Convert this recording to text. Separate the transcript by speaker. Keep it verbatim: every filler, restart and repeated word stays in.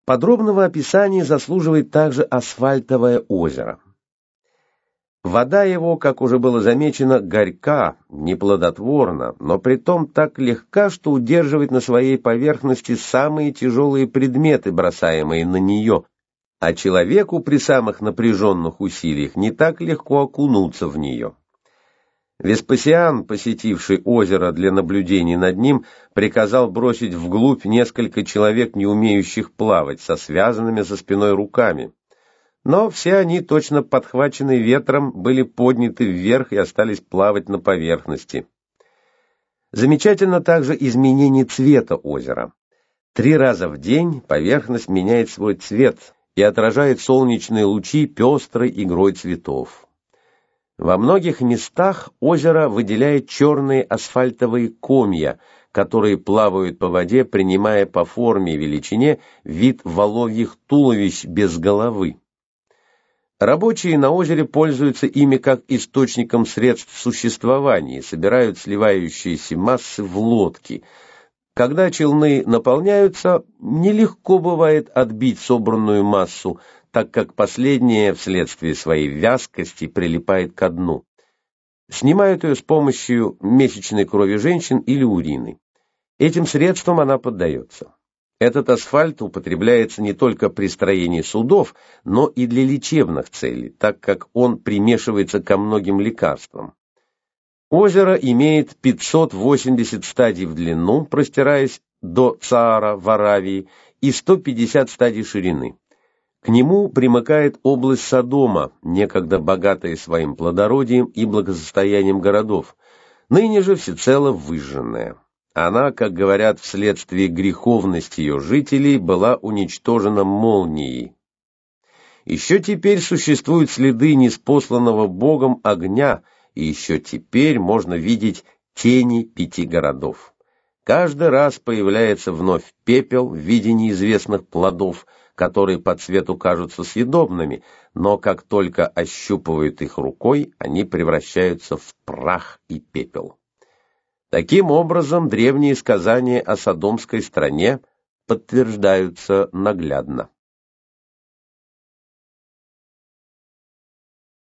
Speaker 1: Подробного описания заслуживает также Асфальтовое озеро. Вода его, как уже было замечено, горька, неплодотворна, но притом так легка, что удерживает на своей поверхности самые тяжелые предметы, бросаемые на нее, а человеку при самых напряженных усилиях не так легко окунуться в нее. Веспасиан, посетивший озеро для наблюдений над ним, приказал бросить вглубь несколько человек, не умеющих плавать, со связанными за спиной руками. Но все они, точно подхваченные ветром, были подняты вверх и остались плавать на поверхности. Замечательно также изменение цвета озера. Три раза в день поверхность меняет свой цвет и отражает солнечные лучи пестрой игрой цветов. Во многих местах озеро выделяет черные асфальтовые комья, которые плавают по воде, принимая по форме и величине вид воловьих туловищ без головы. Рабочие на озере пользуются ими как источником средств существования, собирают сливающиеся массы в лодки. Когда челны наполняются, нелегко бывает отбить собранную массу, так как последняя вследствие своей вязкости прилипает ко дну. Снимают ее с помощью месячной крови женщин или урины. Этим средством она поддается. Этот асфальт употребляется не только при строении судов, но и для лечебных целей, так как он примешивается ко многим лекарствам. Озеро имеет пятьсот восемьдесят стадий в длину, простираясь до Цаара в Аравии, и сто пятьдесят стадий ширины. К нему примыкает область Содома, некогда богатая своим плодородием и благосостоянием городов, ныне же всецело выжженная. Она, как говорят, вследствие греховности ее жителей, была уничтожена молнией. Еще теперь существуют следы ниспосланного Богом огня, и еще теперь можно видеть тени пяти городов. Каждый раз появляется вновь пепел в виде неизвестных плодов, которые по цвету кажутся съедобными, но как только ощупывают их рукой, они превращаются в прах и пепел. Таким образом, древние сказания о Содомской стране подтверждаются наглядно.